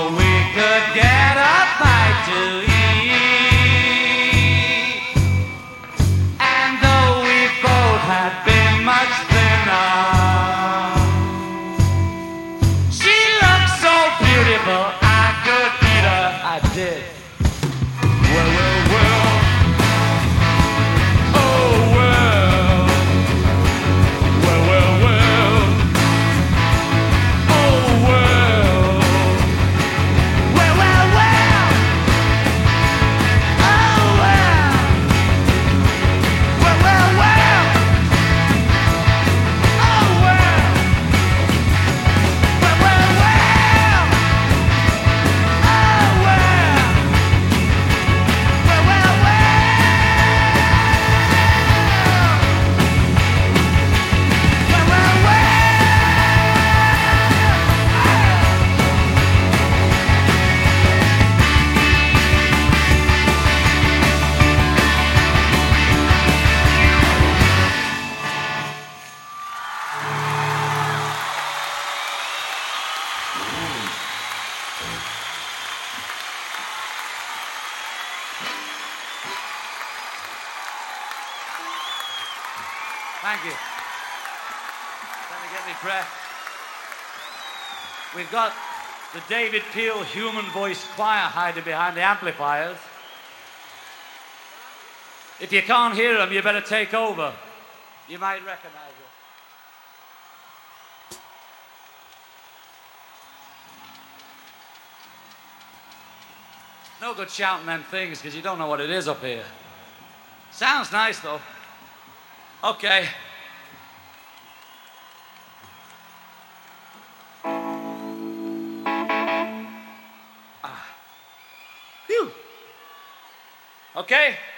we could get a bite to eat, and though we both had been much thinner, she looked so beautiful I could eat her. I did. Well, well, well. Oh, well. Well, well, well. Oh, well. Well, well, well. Oh, well. Well, well, well. Oh, well. Well, well, well. Oh, well. Well, well, well. Well, well, well. Thank you. Let me get me breath. We've got the David Peel human voice choir hiding behind the amplifiers. If you can't hear them, you better take over. You might recognize it. No good shouting them things because you don't know what it is up here. Sounds nice though. Okay. Phew. Okay.